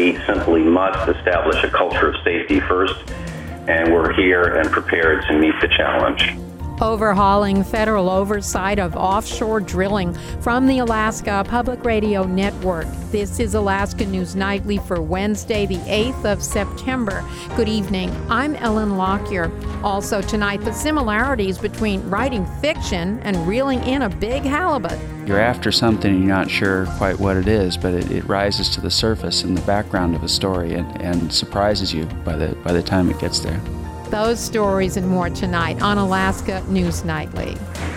We simply must establish a culture of safety first, and we're here and prepared to meet the challenge. Overhauling federal oversight of offshore drilling from the Alaska Public Radio Network. This is Alaska News Nightly for Wednesday, the 8th of September. Good evening. I'm Ellen Lockyer. Also tonight, the similarities between writing fiction and reeling in a big halibut. You're after something and you're not sure quite what it is, but it rises to the surface in the background of a story and surprises you by the time it gets there. Those stories and more tonight on Alaska News Nightly.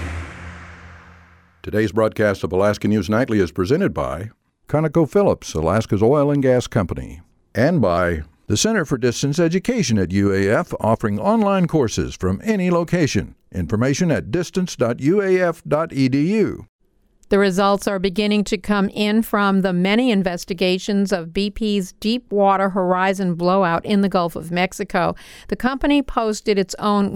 Today's broadcast of Alaska News Nightly is presented by ConocoPhillips, Alaska's oil and gas company, and by the Center for Distance Education at UAF, offering online courses from any location. Information at distance.uaf.edu. The results are beginning to come in from the many investigations of BP's Deepwater Horizon blowout in the Gulf of Mexico. The company posted its own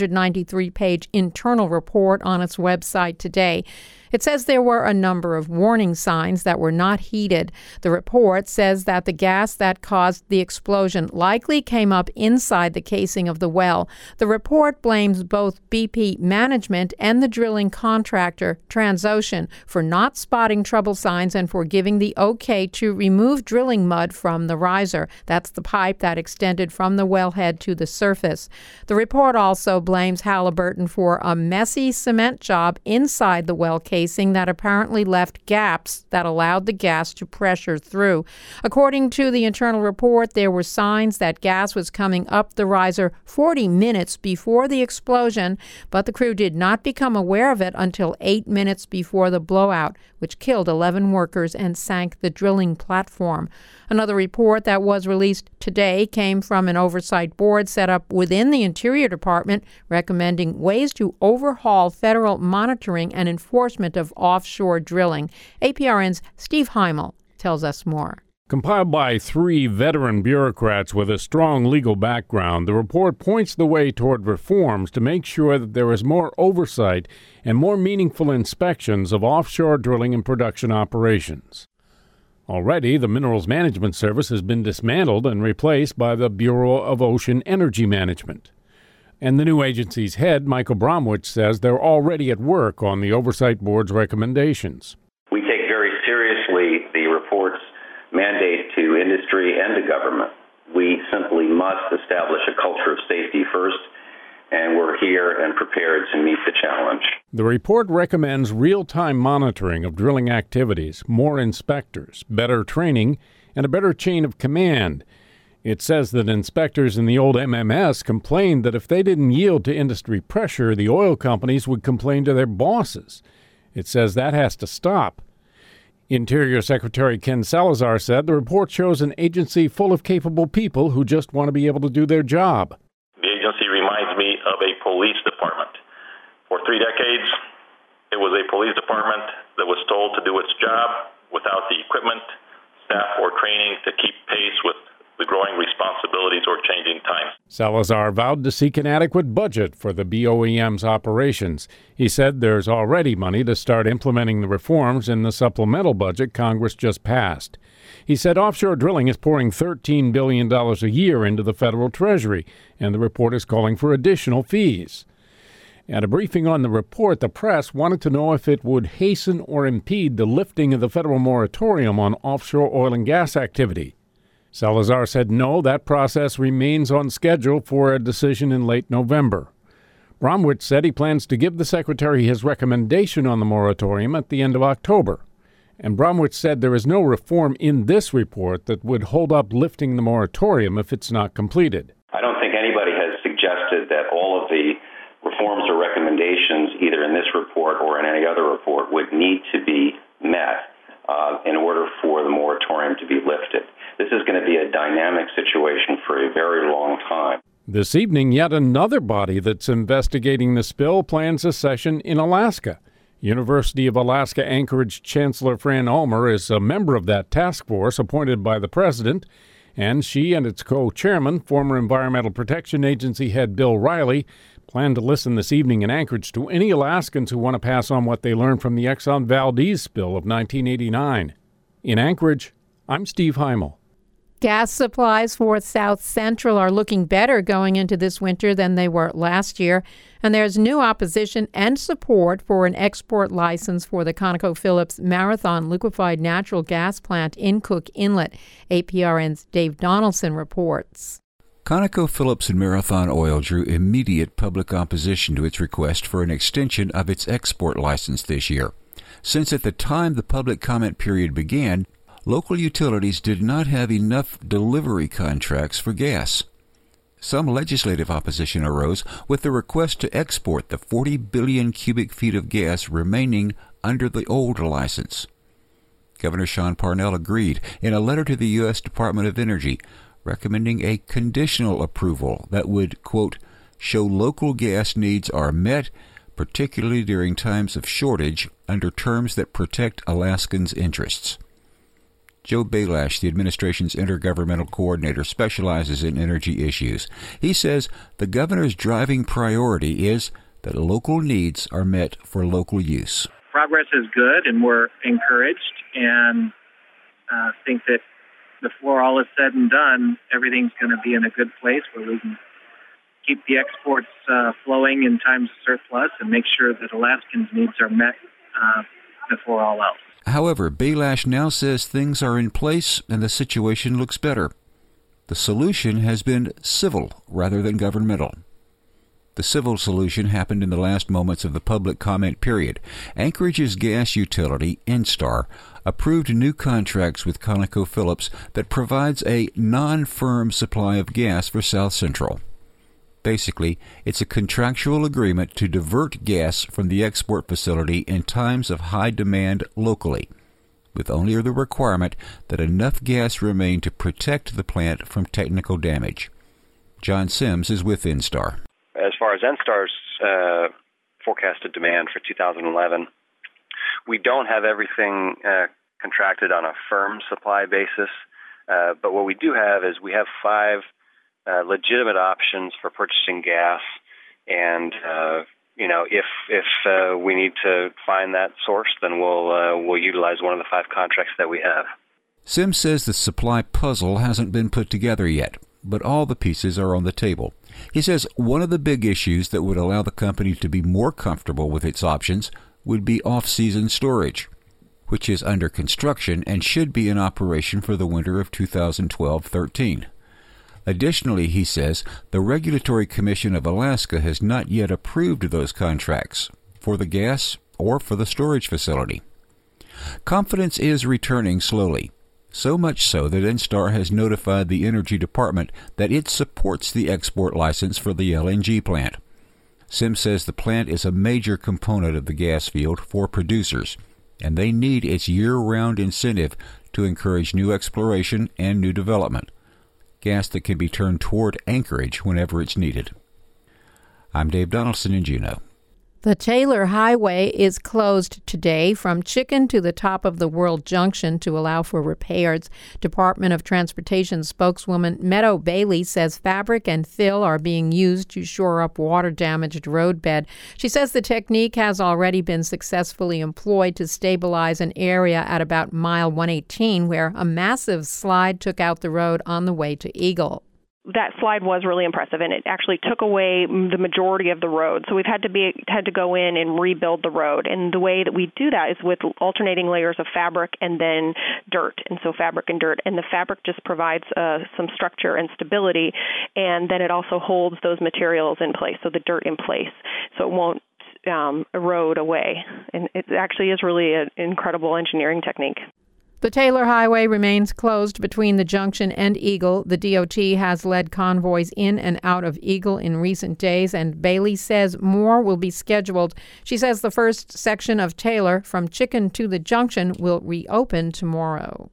193-page internal report on its website today. It says there were a number of warning signs that were not heeded. The report says that the gas that caused the explosion likely came up inside the casing of the well. The report blames both BP management and the drilling contractor, Transocean, for not spotting trouble signs and for giving the okay to remove drilling mud from the riser. That's the pipe that extended from the wellhead to the surface. The report also blames Halliburton for a messy cement job inside the well casing that apparently left gaps that allowed the gas to pressure through. According to the internal report, there were signs that gas was coming up the riser 40 minutes before the explosion, but the crew did not become aware of it until 8 minutes before the blowout, which killed 11 workers and sank the drilling platform. Another report that was released today came from an oversight board set up within the Interior Department recommending ways to overhaul federal monitoring and enforcement of offshore drilling. APRN's Steve Heimel tells us more. Compiled by 3 veteran bureaucrats with a strong legal background, the report points the way toward reforms to make sure that there is more oversight and more meaningful inspections of offshore drilling and production operations. Already, the Minerals Management Service has been dismantled and replaced by the Bureau of Ocean Energy Management. And the new agency's head, Michael Bromwich, says they're already at work on the Oversight Board's recommendations. We take very seriously the report's mandate to industry and to government. We simply must establish a culture of safety first, and we're here and prepared to meet the challenge. The report recommends real-time monitoring of drilling activities, more inspectors, better training, and a better chain of command. It says that inspectors in the old MMS complained that if they didn't yield to industry pressure, the oil companies would complain to their bosses. It says that has to stop. Interior Secretary Ken Salazar said the report shows an agency full of capable people who just want to be able to do their job. The agency reminds me of a police department. For 3 decades, it was a police department that was told to do its job without the equipment, staff, or training to keep pace with the growing responsibilities or changing times. Salazar vowed to seek an adequate budget for the BOEM's operations. He said there's already money to start implementing the reforms in the supplemental budget Congress just passed. He said offshore drilling is pouring $13 billion a year into the federal treasury, and the report is calling for additional fees. At a briefing on the report, the press wanted to know if it would hasten or impede the lifting of the federal moratorium on offshore oil and gas activity. Salazar said no, that process remains on schedule for a decision in late November. Bromwich said he plans to give the Secretary his recommendation on the moratorium at the end of October. And Bromwich said there is no reform in this report that would hold up lifting the moratorium if it's not completed. I don't think anybody has suggested that all of the reforms or recommendations, either in this report or in any other report, would need to be met in order for the moratorium to be lifted. This is going to be a dynamic situation for a very long time. This evening, yet another body that's investigating the spill plans a session in Alaska. University of Alaska Anchorage Chancellor Fran Ulmer is a member of that task force appointed by the president, and she and its co-chairman, former Environmental Protection Agency head Bill Riley, plan to listen this evening in Anchorage to any Alaskans who want to pass on what they learned from the Exxon Valdez spill of 1989. In Anchorage, I'm Steve Heimel. Gas supplies for South Central are looking better going into this winter than they were last year, and there's new opposition and support for an export license for the ConocoPhillips Marathon liquefied natural gas plant in Cook Inlet. APRN's Dave Donaldson reports. ConocoPhillips and Marathon Oil drew immediate public opposition to its request for an extension of its export license this year, since at the time the public comment period began, local utilities did not have enough delivery contracts for gas. Some legislative opposition arose with the request to export the 40 billion cubic feet of gas remaining under the old license. Governor Sean Parnell agreed in a letter to the U.S. Department of Energy, recommending a conditional approval that would, quote, show local gas needs are met, particularly during times of shortage, under terms that protect Alaskans' interests. Joe Belash, the administration's intergovernmental coordinator, specializes in energy issues. He says the governor's driving priority is that local needs are met for local use. Progress is good, and we're encouraged, and think that before all is said and done, everything's going to be in a good place where we can keep the exports flowing in times of surplus and make sure that Alaskans' needs are met before all else. However, Belash now says things are in place and the situation looks better. The solution has been civil rather than governmental. The civil solution happened in the last moments of the public comment period. Anchorage's gas utility, Enstar, approved new contracts with ConocoPhillips that provides a non-firm supply of gas for South Central. Basically, it's a contractual agreement to divert gas from the export facility in times of high demand locally, with only the requirement that enough gas remain to protect the plant from technical damage. John Sims is with Enstar. As far as Enstar's forecasted demand for 2011, we don't have everything contracted on a firm supply basis, but what we do have is we have 5 legitimate options for purchasing gas, and if we need to find that source, then we'll utilize one of the 5 contracts that we have. Sims says the supply puzzle hasn't been put together yet, but all the pieces are on the table. He says one of the big issues that would allow the company to be more comfortable with its options would be off-season storage, which is under construction and should be in operation for the winter of 2012-13. Additionally, he says, the Regulatory Commission of Alaska has not yet approved those contracts for the gas or for the storage facility. Confidence is returning slowly, so much so that Enstar has notified the Energy Department that it supports the export license for the LNG plant. Sims says the plant is a major component of the gas field for producers, and they need its year-round incentive to encourage new exploration and new development. Gas that can be turned toward Anchorage whenever it's needed. I'm Dave Donaldson in Juneau. The Taylor Highway is closed today from Chicken to the top of the World Junction to allow for repairs. Department of Transportation spokeswoman Meadow Bailey says fabric and fill are being used to shore up water-damaged roadbed. She says the technique has already been successfully employed to stabilize an area at about mile 118 where a massive slide took out the road on the way to Eagle. That slide was really impressive, and it actually took away the majority of the road. So we've had to go in and rebuild the road. And the way that we do that is with alternating layers of fabric and then dirt. And so fabric and dirt. And the fabric just provides some structure and stability, and then it also holds those materials in place, so the dirt in place, so it won't erode away. And it actually is really an incredible engineering technique. The Taylor Highway remains closed between the junction and Eagle. The DOT has led convoys in and out of Eagle in recent days, and Bailey says more will be scheduled. She says the first section of Taylor from Chicken to the junction will reopen tomorrow.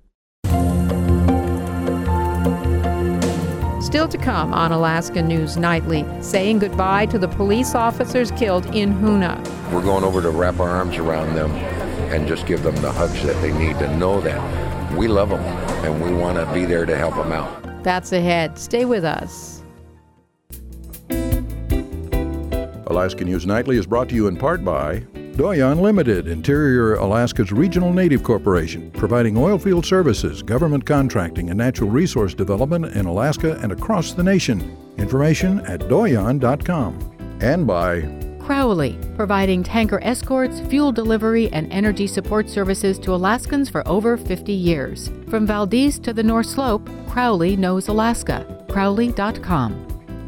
Still to come on Alaska News Nightly, saying goodbye to the police officers killed in Hoonah. We're going over to wrap our arms around them and just give them the hugs that they need to know that we love them and we want to be there to help them out. That's ahead. Stay with us. Alaska News Nightly is brought to you in part by Doyon Limited, Interior Alaska's regional native corporation, providing oil field services, government contracting, and natural resource development in Alaska and across the nation. Information at doyon.com. And by Crowley, providing tanker escorts, fuel delivery, and energy support services to Alaskans for over 50 years. From Valdez to the North Slope, Crowley knows Alaska. Crowley.com.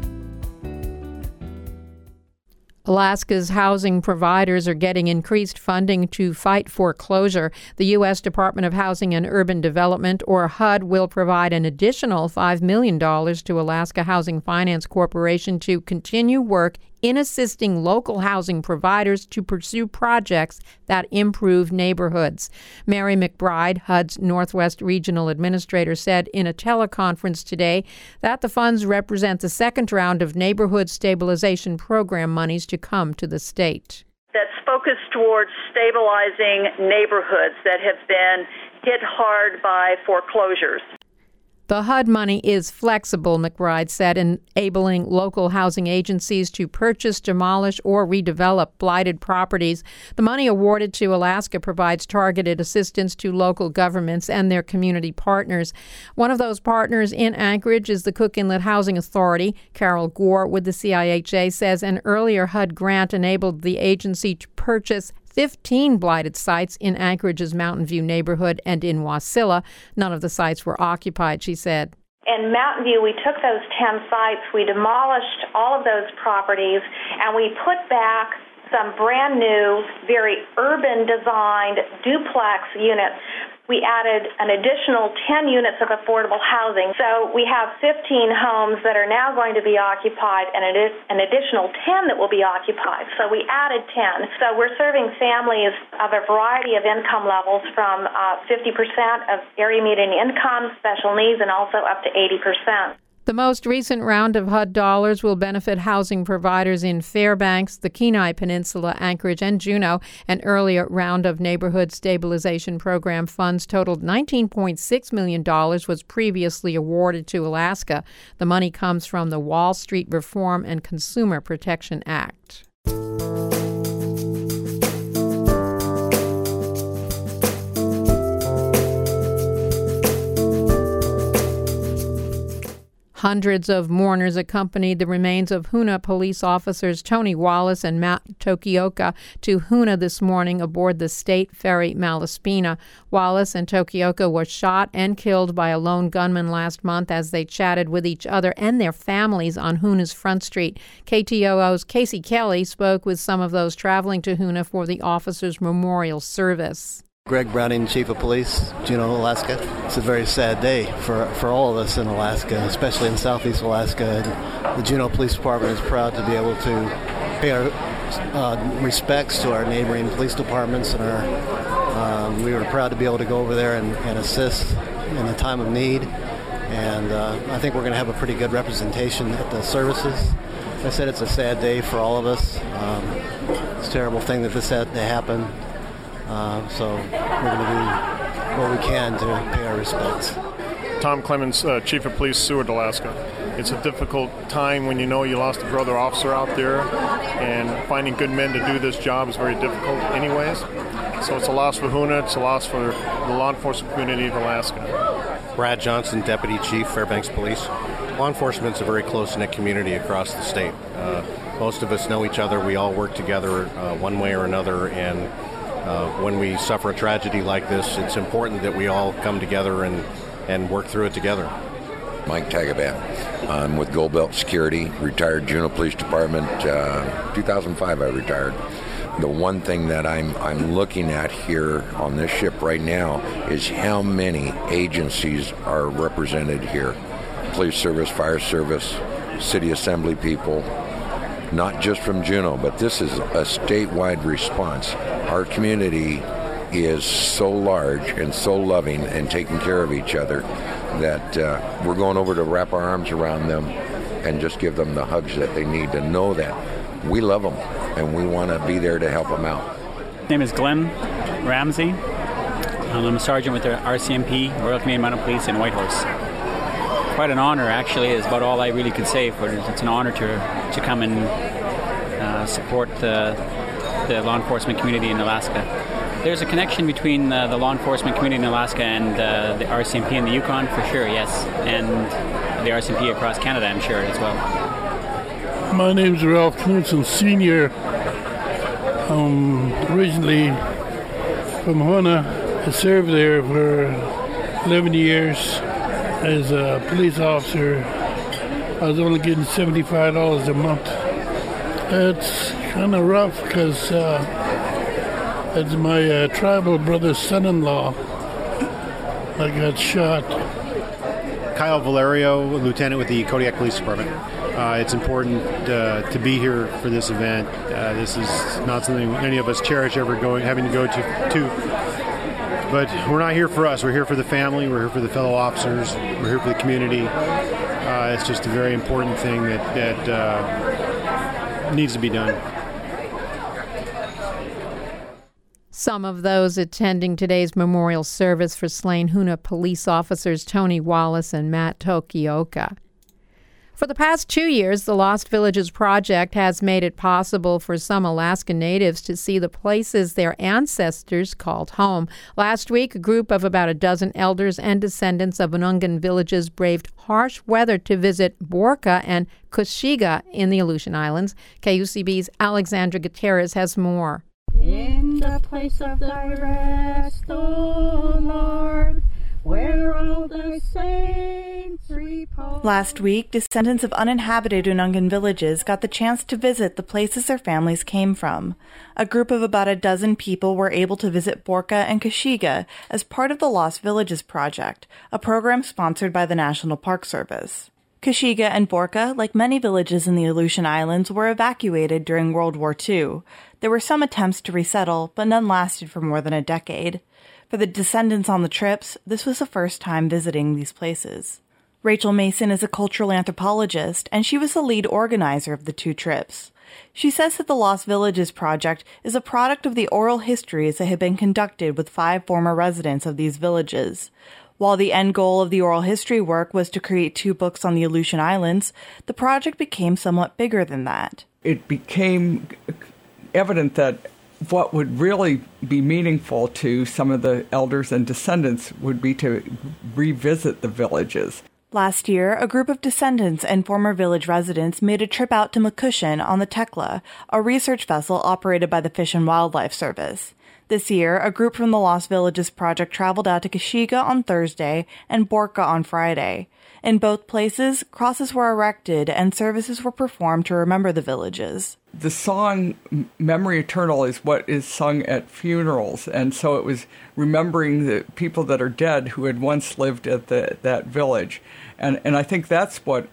Alaska's housing providers are getting increased funding to fight foreclosure. The U.S. Department of Housing and Urban Development, or HUD, will provide an additional $5 million to Alaska Housing Finance Corporation to continue work in assisting local housing providers to pursue projects that improve neighborhoods. Mary McBride, HUD's Northwest Regional Administrator, said in a teleconference today that the funds represent the second round of Neighborhood Stabilization Program monies to come to the state. That's focused towards stabilizing neighborhoods that have been hit hard by foreclosures. The HUD money is flexible, McBride said, enabling local housing agencies to purchase, demolish, or redevelop blighted properties. The money awarded to Alaska provides targeted assistance to local governments and their community partners. One of those partners in Anchorage is the Cook Inlet Housing Authority. Carol Gore with the CIHA says an earlier HUD grant enabled the agency to purchase 15 blighted sites in Anchorage's Mountain View neighborhood and in Wasilla. None of the sites were occupied, she said. In Mountain View, we took those 10 sites, we demolished all of those properties, and we put back some brand new, very urban designed duplex units. We added an additional 10 units of affordable housing. So we have 15 homes that are now going to be occupied and an additional 10 that will be occupied. So we added 10. So we're serving families of a variety of income levels from 50% of area median income, special needs, and also up to 80%. The most recent round of HUD dollars will benefit housing providers in Fairbanks, the Kenai Peninsula, Anchorage, and Juneau. An earlier round of Neighborhood Stabilization Program funds totaled $19.6 million was previously awarded to Alaska. The money comes from the Wall Street Reform and Consumer Protection Act. Hundreds of mourners accompanied the remains of Hoonah police officers Tony Wallace and Matt Tokioka to Hoonah this morning aboard the state ferry Malaspina. Wallace and Tokioka were shot and killed by a lone gunman last month as they chatted with each other and their families on Hoonah's Front Street. KTOO's Casey Kelly spoke with some of those traveling to Hoonah for the officers' memorial service. Greg Browning, Chief of Police, Juneau, Alaska. It's a very sad day for all of us in Alaska, especially in Southeast Alaska. And the Juneau Police Department is proud to be able to pay our respects to our neighboring police departments, and we were proud to be able to go over there and assist in a time of need. And I think we're going to have a pretty good representation at the services. Like I said, it's a sad day for all of us. It's a terrible thing that this had to happen. So we're going to do what we can to pay our respects. Tom Clemens, Chief of Police, Seward, Alaska. It's a difficult time when you know you lost a brother officer out there, and finding good men to do this job is very difficult anyways. So it's a loss for Hoonah, it's a loss for the law enforcement community of Alaska. Brad Johnson, Deputy Chief, Fairbanks Police. Law enforcement is a very close-knit community across the state. Most of us know each other. We all work together one way or another, and when we suffer a tragedy like this, it's important that we all come together and work through it together. Mike Tagabat. I'm with Gold Belt Security, retired Juneau Police Department. 2005 I retired. The one thing that I'm looking at here on this ship right now is how many agencies are represented here. Police service, fire service, city assembly people, not just from Juneau, but this is a statewide response. Our community is so large and so loving and taking care of each other that we're going over to wrap our arms around them and just give them the hugs that they need to know that we love them and we want to be there to help them out. My name is Glenn Ramsey. I'm a sergeant with the RCMP, Royal Canadian Mounted Police in Whitehorse. Quite an honor, actually, is about all I really could say. It's an honor to come and support the the law enforcement community in Alaska. There's a connection between the law enforcement community in Alaska and the RCMP in the Yukon, for sure, yes, and the RCMP across Canada, I'm sure, as well. My name's Ralph Knudsen, Sr. Originally from Hoona. I served there for 11 years as a police officer. I was only getting $75 a month. It's kind of rough because it's my tribal brother's son-in-law that got shot. Kyle Valerio, lieutenant with the Kodiak Police Department. It's important to be here for this event. This is not something any of us cherish ever having to go to. But we're not here for us. We're here for the family. We're here for the fellow officers. We're here for the community. It's just a very important thing that needs to be done. Some of those attending today's memorial service for slain Hoona police officers Tony Wallace and Matt Tokioka. For the past 2 years, the Lost Villages Project has made it possible for some Alaska Natives to see the places their ancestors called home. Last week, a group of about a dozen elders and descendants of Unungan villages braved harsh weather to visit Borka and Kashiga in the Aleutian Islands. KUCB's Alexandra Gutierrez has more. In the place of thy rest, O Lord, where all thy saints repose. Last week, descendants of uninhabited Unungan villages got the chance to visit the places their families came from. A group of about a dozen people were able to visit Borka and Kashiga as part of the Lost Villages Project, a program sponsored by the National Park Service. Kashiga and Borka, like many villages in the Aleutian Islands, were evacuated during World War II. There were some attempts to resettle, but none lasted for more than a decade. For the descendants on the trips, this was the first time visiting these places. Rachel Mason is a cultural anthropologist, and she was the lead organizer of the 2 trips. She says that the Lost Villages Project is a product of the oral histories that had been conducted with 5 former residents of these villages. While the end goal of the oral history work was to create 2 books on the Aleutian Islands, the project became somewhat bigger than that. It became evident that what would really be meaningful to some of the elders and descendants would be to revisit the villages. Last year, a group of descendants and former village residents made a trip out to Mekushin on the Tekla, a research vessel operated by the Fish and Wildlife Service. This year, a group from the Lost Villages Project traveled out to Kashiga on Thursday and Borka on Friday. In both places, crosses were erected and services were performed to remember the villages. The song Memory Eternal is what is sung at funerals, and so it was remembering the people that are dead who had once lived at that village. And I think that's what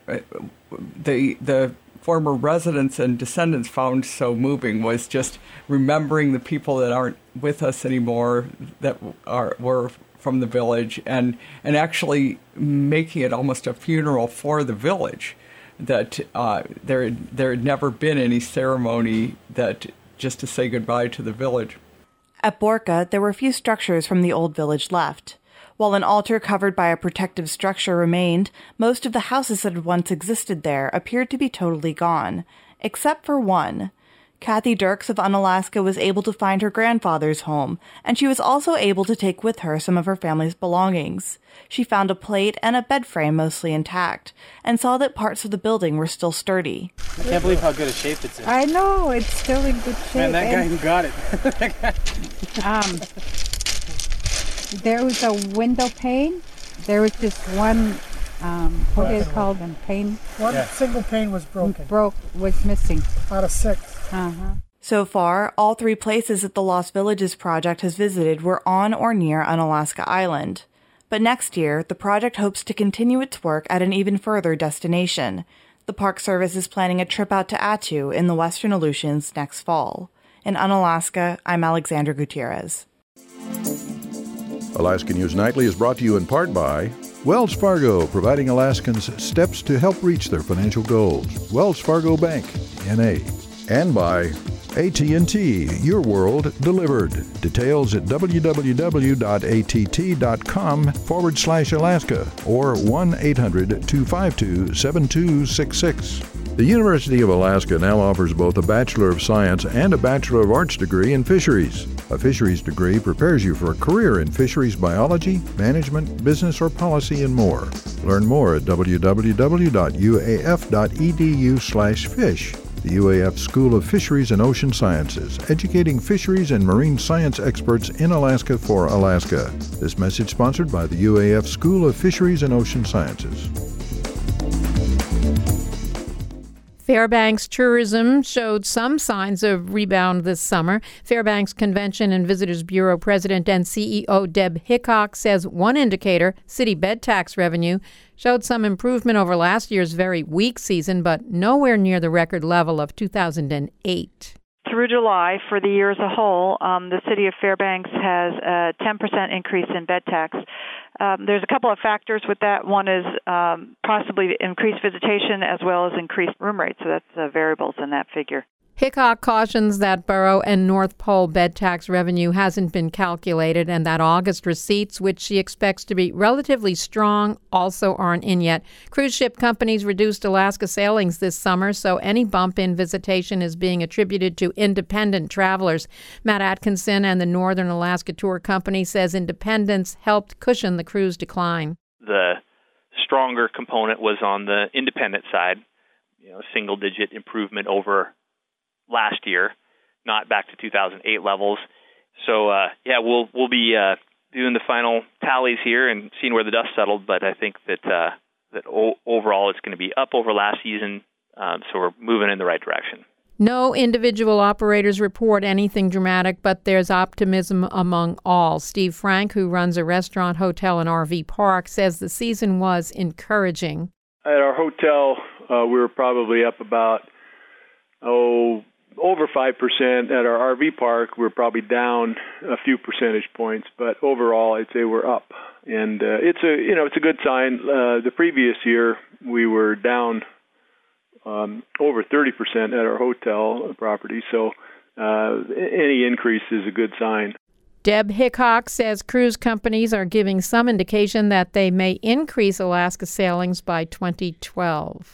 the former residents and descendants found so moving, was just remembering the people that aren't with us anymore, that were from the village, and actually making it almost a funeral for the village. That there had never been any ceremony that just to say goodbye to the village. At Borka, there were few structures from the old village left. While an altar covered by a protective structure remained, most of the houses that had once existed there appeared to be totally gone, except for one. Kathy Dirks of Unalaska was able to find her grandfather's home, and she was also able to take with her some of her family's belongings. She found a plate and a bed frame mostly intact, and saw that parts of the building were still sturdy. I can't believe how good a shape it's in. I know, it's still in good shape. Man, that guy who got it. There was a window pane. There was just one, what is it called, a pane? One single pane was broken. Was missing. Out of 6. So far, all 3 places that the Lost Villages Project has visited were on or near Unalaska Island. But next year, the project hopes to continue its work at an even further destination. The Park Service is planning a trip out to Attu in the Western Aleutians next fall. In Unalaska, I'm Alexandra Gutierrez. Alaska News Nightly is brought to you in part by Wells Fargo, providing Alaskans steps to help reach their financial goals. Wells Fargo Bank, N.A. And by AT&T, your world delivered. Details at www.att.com/Alaska or 1-800-252-7266. The University of Alaska now offers both a Bachelor of Science and a Bachelor of Arts degree in fisheries. A fisheries degree prepares you for a career in fisheries biology, management, business, or policy, and more. Learn more at www.uaf.edu/fish. The UAF School of Fisheries and Ocean Sciences, educating fisheries and marine science experts in Alaska for Alaska. This message sponsored by the UAF School of Fisheries and Ocean Sciences. Fairbanks tourism showed some signs of rebound this summer. Fairbanks Convention and Visitors Bureau President and CEO Deb Hickok says one indicator, city bed tax revenue, showed some improvement over last year's very weak season, but nowhere near the record level of 2008. Through July, for the year as a whole, the city of Fairbanks has a 10% increase in bed tax. There's a couple of factors with that. One is possibly increased visitation as well as increased room rates. So that's variables in that figure. Hickok cautions that Borough and North Pole bed tax revenue hasn't been calculated and that August receipts, which she expects to be relatively strong, also aren't in yet. Cruise ship companies reduced Alaska sailings this summer, so any bump in visitation is being attributed to independent travelers. Matt Atkinson and the Northern Alaska Tour Company says independence helped cushion the cruise decline. The stronger component was on the independent side, single-digit improvement over last year, not back to 2008 levels. So, we'll be doing the final tallies here and seeing where the dust settled. But I think that overall it's going to be up over last season. So we're moving in the right direction. No individual operators report anything dramatic, but there's optimism among all. Steve Frank, who runs a restaurant, hotel, and RV park, says the season was encouraging. At our hotel, we were probably up about, over 5%. At our RV park, we're probably down a few percentage points, but overall, I'd say we're up, and it's a good sign. The previous year, we were down over 30% at our hotel property, so any increase is a good sign. Deb Hickok says cruise companies are giving some indication that they may increase Alaska sailings by 2012.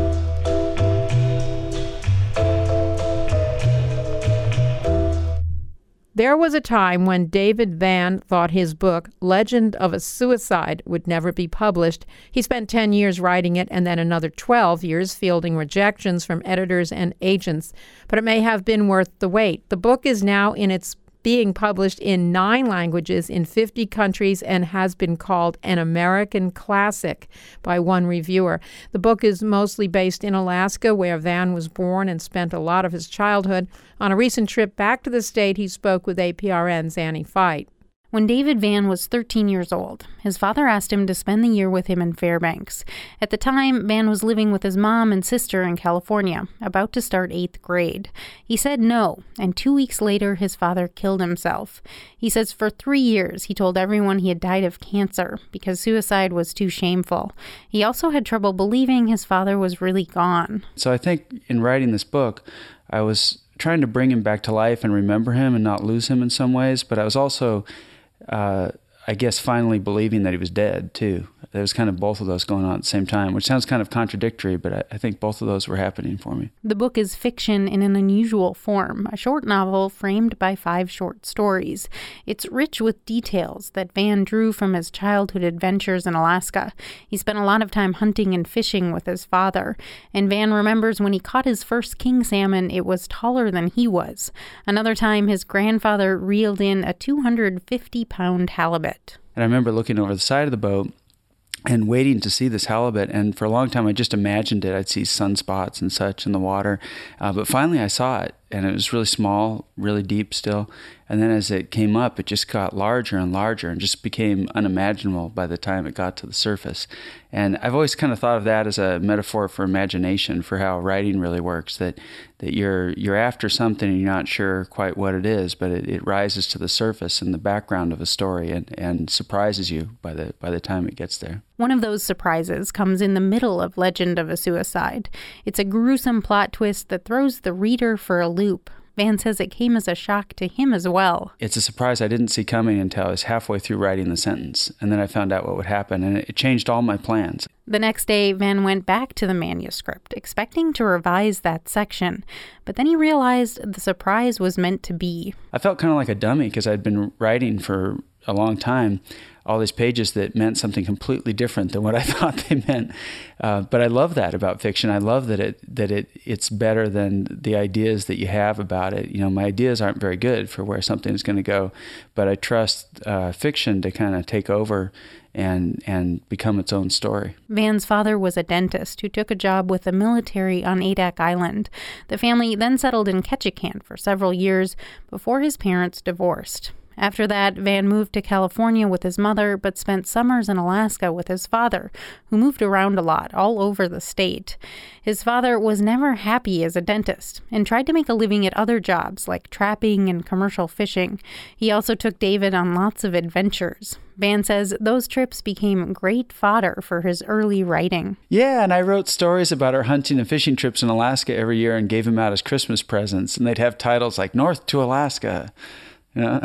There was a time when David Vann thought his book, Legend of a Suicide, would never be published. He spent 10 years writing it and then another 12 years fielding rejections from editors and agents. But it may have been worth the wait. The book is now being published in 9 languages in 50 countries and has been called an American classic by one reviewer. The book is mostly based in Alaska, where Vann was born and spent a lot of his childhood. On a recent trip back to the state, he spoke with APRN's Annie Fight. When David Vann was 13 years old, his father asked him to spend the year with him in Fairbanks. At the time, Vann was living with his mom and sister in California, about to start 8th grade. He said no, and 2 weeks later, his father killed himself. He says for 3 years, he told everyone he had died of cancer because suicide was too shameful. He also had trouble believing his father was really gone. So I think in writing this book, I was trying to bring him back to life and remember him and not lose him in some ways, but I was also I guess finally believing that he was dead, too. There was kind of both of those going on at the same time, which sounds kind of contradictory, but I think both of those were happening for me. The book is fiction in an unusual form, a short novel framed by 5 short stories. It's rich with details that Vann drew from his childhood adventures in Alaska. He spent a lot of time hunting and fishing with his father, and Vann remembers when he caught his first king salmon, it was taller than he was. Another time, his grandfather reeled in a 250-pound halibut. And I remember looking over the side of the boat and waiting to see this halibut. And for a long time, I just imagined it. I'd see sunspots and such in the water. But finally, I saw it, and it was really small, really deep still. And then as it came up, it just got larger and larger and just became unimaginable by the time it got to the surface. And I've always kind of thought of that as a metaphor for imagination, for how writing really works, that you're after something and you're not sure quite what it is, but it rises to the surface in the background of a story and surprises you by the time it gets there. One of those surprises comes in the middle of Legend of a Suicide. It's a gruesome plot twist that throws the reader for a loop. Vann says it came as a shock to him as well. It's a surprise I didn't see coming until I was halfway through writing the sentence, and then I found out what would happen, and it changed all my plans. The next day, Van went back to the manuscript, expecting to revise that section. But then he realized the surprise was meant to be. I felt kind of like a dummy because I'd been writing for a long time all these pages that meant something completely different than what I thought they meant. But I love that about fiction. I love that it's better than the ideas that you have about it. You know, my ideas aren't very good for where something is going to go, but I trust fiction to kind of take over and become its own story. Van's father was a dentist who took a job with the military on Adak Island. The family then settled in Ketchikan for several years before his parents divorced. After that, Van moved to California with his mother, but spent summers in Alaska with his father, who moved around a lot, all over the state. His father was never happy as a dentist and tried to make a living at other jobs like trapping and commercial fishing. He also took David on lots of adventures. Van says those trips became great fodder for his early writing. Yeah, and I wrote stories about our hunting and fishing trips in Alaska every year and gave them out as Christmas presents, and they'd have titles like North to Alaska. You know,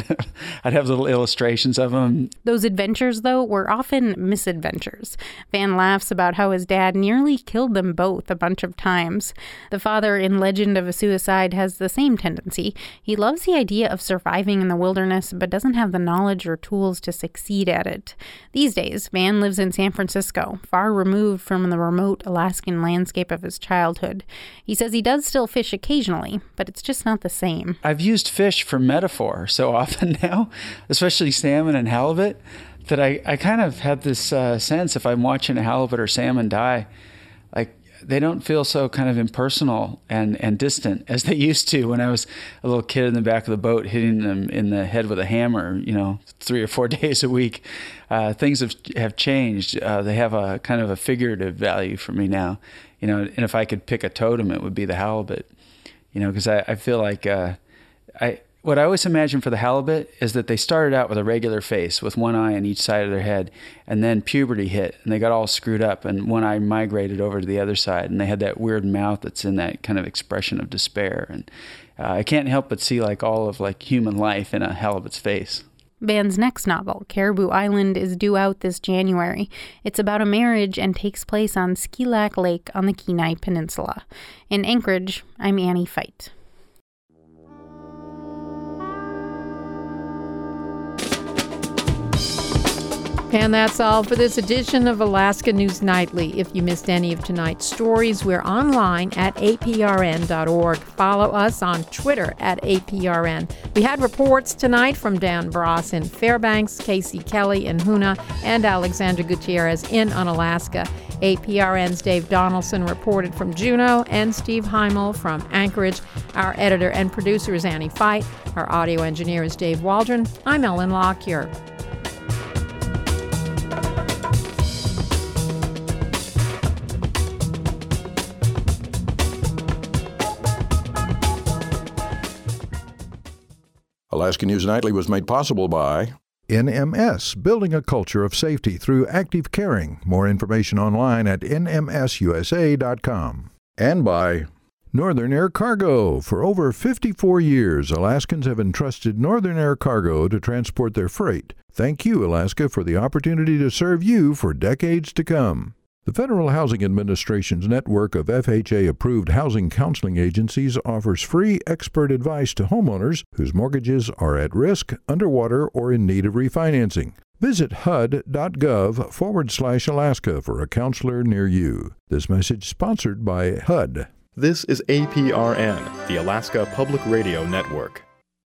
I'd have little illustrations of them. Those adventures, though, were often misadventures. Van laughs about how his dad nearly killed them both a bunch of times. The father in Legend of a Suicide has the same tendency. He loves the idea of surviving in the wilderness, but doesn't have the knowledge or tools to succeed at it. These days, Van lives in San Francisco, far removed from the remote Alaskan landscape of his childhood. He says he does still fish occasionally, but it's just not the same. I've used fish for metaphor so often now, especially salmon and halibut, that I kind of have this sense if I'm watching a halibut or salmon die, like they don't feel so kind of impersonal and distant as they used to when I was a little kid in the back of the boat hitting them in the head with a hammer, 3 or 4 days a week. Things have changed. They have a kind of a figurative value for me now, and if I could pick a totem, it would be the halibut, because I feel like what I always imagine for the halibut is that they started out with a regular face with one eye on each side of their head, and then puberty hit and they got all screwed up and one eye migrated over to the other side and they had that weird mouth that's in that kind of expression of despair. And I can't help but see all of human life in a halibut's face. Van's next novel, Caribou Island, is due out this January. It's about a marriage and takes place on Ski Lac Lake on the Kenai Peninsula. In Anchorage, I'm Annie Feit. And that's all for this edition of Alaska News Nightly. If you missed any of tonight's stories, we're online at aprn.org. Follow us on Twitter at aprn. We had reports tonight from Dan Bross in Fairbanks, Casey Kelly in Hoonah, and Alexandra Gutierrez in Unalaska. APRN's Dave Donaldson reported from Juneau, and Steve Heimel from Anchorage. Our editor and producer is Annie Feit. Our audio engineer is Dave Waldron. I'm Ellen Lockyer. Alaska News Nightly was made possible by NMS, building a culture of safety through active caring. More information online at nmsusa.com. And by Northern Air Cargo. For over 54 years, Alaskans have entrusted Northern Air Cargo to transport their freight. Thank you, Alaska, for the opportunity to serve you for decades to come. The Federal Housing Administration's network of FHA-approved housing counseling agencies offers free expert advice to homeowners whose mortgages are at risk, underwater, or in need of refinancing. Visit HUD.gov/Alaska for a counselor near you. This message sponsored by HUD. This is APRN, the Alaska Public Radio Network.